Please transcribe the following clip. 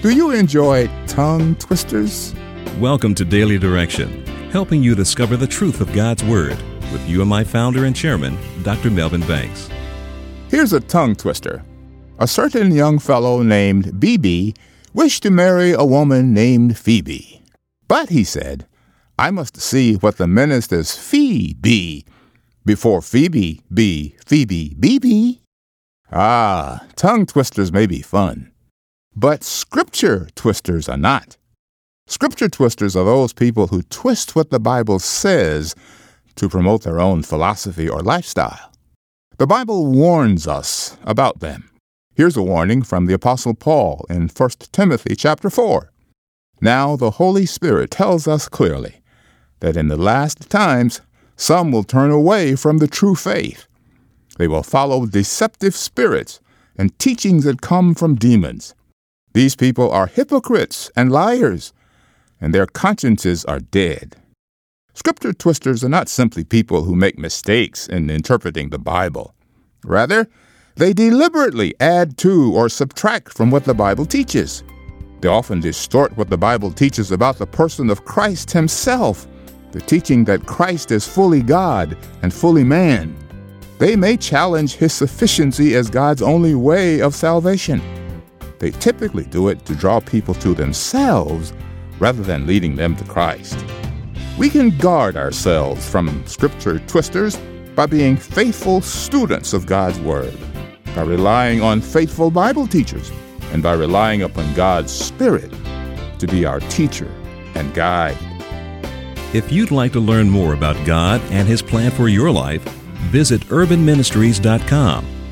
Do you enjoy tongue twisters? Welcome to Daily Direction, helping you discover the truth of God's Word with you and my founder and chairman, Dr. Melvin Banks. Here's a tongue twister. A certain young fellow named BB wished to marry a woman named Phoebe. But, he said, I must see what the minister's fee be before Phoebe be Phoebe BB. Ah, tongue twisters may be fun, but scripture twisters are not. Scripture twisters are those people who twist what the Bible says to promote their own philosophy or lifestyle. The Bible warns us about them. Here's a warning from the Apostle Paul in 1 Timothy chapter 4. Now the Holy Spirit tells us clearly that in the last times some will turn away from the true faith. They will follow deceptive spirits and teachings that come from demons. These people are hypocrites and liars, and their consciences are dead. Scripture twisters are not simply people who make mistakes in interpreting the Bible. Rather, they deliberately add to or subtract from what the Bible teaches. They often distort what the Bible teaches about the person of Christ himself, the teaching that Christ is fully God and fully man. They may challenge his sufficiency as God's only way of salvation. They typically do it to draw people to themselves rather than leading them to Christ. We can guard ourselves from scripture twisters by being faithful students of God's Word, by relying on faithful Bible teachers, and by relying upon God's Spirit to be our teacher and guide. If you'd like to learn more about God and His plan for your life, visit urbanministries.com